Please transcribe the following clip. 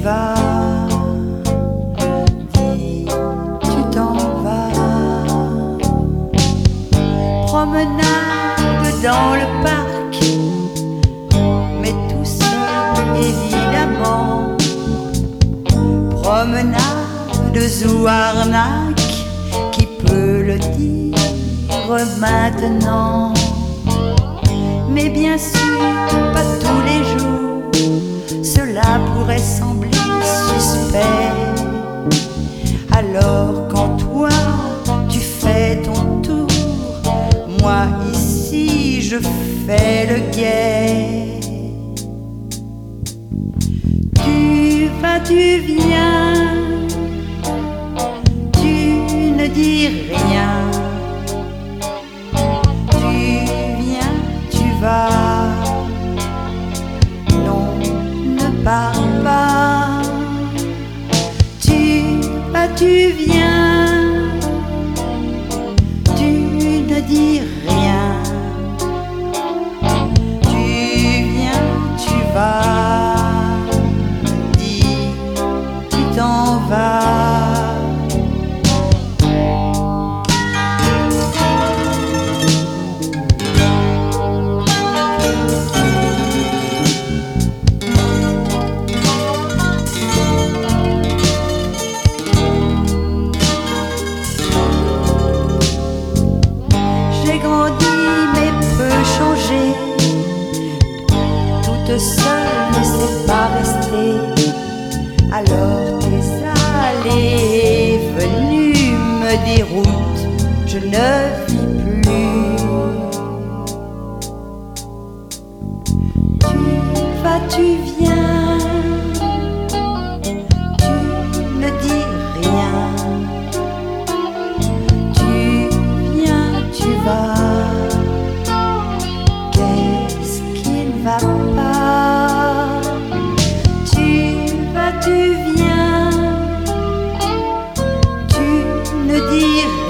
vas, dis, tu t'en vas. Promenade dans le parc, mais tout seul évidemment. Promenade ou arnaque, qui peut le dire maintenant? Mais bien sûr, pas tous les jours, cela pourrait sembler suspect. Alors quand toi, tu fais ton tour, moi ici, je fais le guet. Tu vas, tu viens, tu ne dis rien. Non, ne parle pas. Tu vas, tu viens, tu ne dis rien. Tu viens, tu vas, dis, tu t'en vas. J'ai grandi mais peu changé, toute seule ne sais pas rester. Alors tes allées et venues me déroutent, je ne vis plus. Tu vas, tu viens, tu ne dis rien. Qu'est-ce qui ne va pas? Tu vas, tu viens, tu ne dis rien.